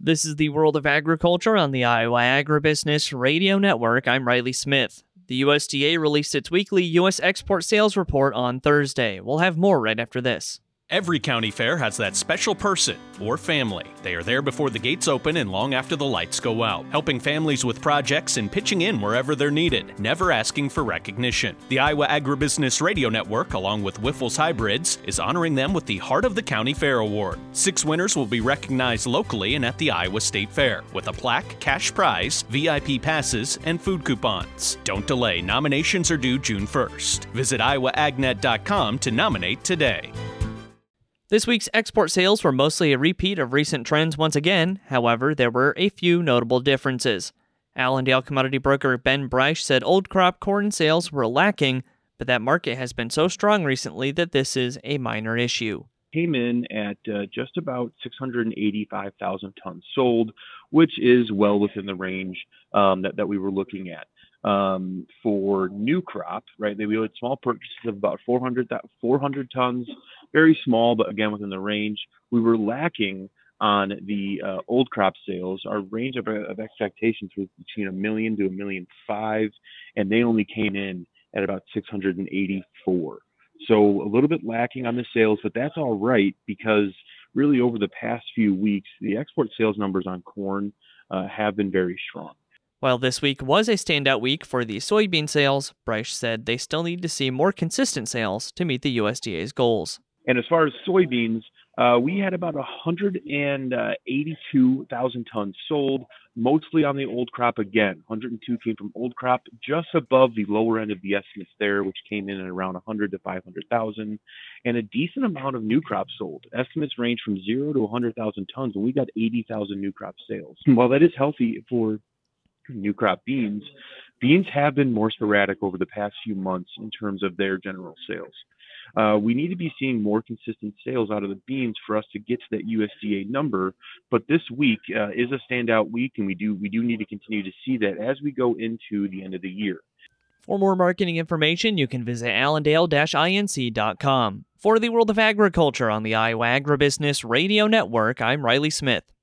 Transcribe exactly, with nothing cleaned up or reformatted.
This is the World of Agriculture on the Iowa Agribusiness Radio Network. I'm Riley Smith. The U S D A released its weekly U S export sales report on Thursday. We'll have more right after this. Every county fair has that special person or family. They are there before the gates open and long after the lights go out, helping families with projects and pitching in wherever they're needed, never asking for recognition. The Iowa Agribusiness Radio Network, along with Wyffels Hybrids, is honoring them with the Heart of the County Fair Award. Six winners will be recognized locally and at the Iowa State Fair, with a plaque, cash prize, V I P passes, and food coupons. Don't delay. Nominations are due June first. Visit iowa ag net dot com to nominate today. This week's export sales were mostly a repeat of recent trends once again. However, there were a few notable differences. Allendale commodity broker Ben Breisch said old crop corn sales were lacking, but that market has been so strong recently that this is a minor issue. Came in at uh, just about six hundred eighty-five thousand tons sold, which is well within the range um, that, that we were looking at. Um, for new crop, right, they we had small purchases of about four hundred, four hundred tons, very small, but again within the range. We were lacking on the uh, old crop sales. Our range of, of expectations was between a million to a million five, and they only came in at about six hundred eighty-four. So a little bit lacking on the sales, but that's all right because really over the past few weeks, the export sales numbers on corn uh, have been very strong. While this week was a standout week for the soybean sales, Breisch said they still need to see more consistent sales to meet the U S D A's goals. And as far as soybeans, uh, we had about one hundred eighty-two thousand tons sold, mostly on the old crop again. one hundred two came from old crop, just above the lower end of the estimates there, which came in at around one hundred to five hundred thousand, and a decent amount of new crop sold. Estimates range from zero to one hundred thousand tons, and we got eighty thousand new crop sales. While that is healthy for new crop beans, beans have been more sporadic over the past few months in terms of their general sales. Uh, we need to be seeing more consistent sales out of the beans for us to get to that U S D A number. But this week uh, is a standout week, and we do we do need to continue to see that as we go into the end of the year. For more marketing information, you can visit allendale dash inc dot com. For the World of Agriculture on the Iowa Agribusiness Radio Network, I'm Riley Smith.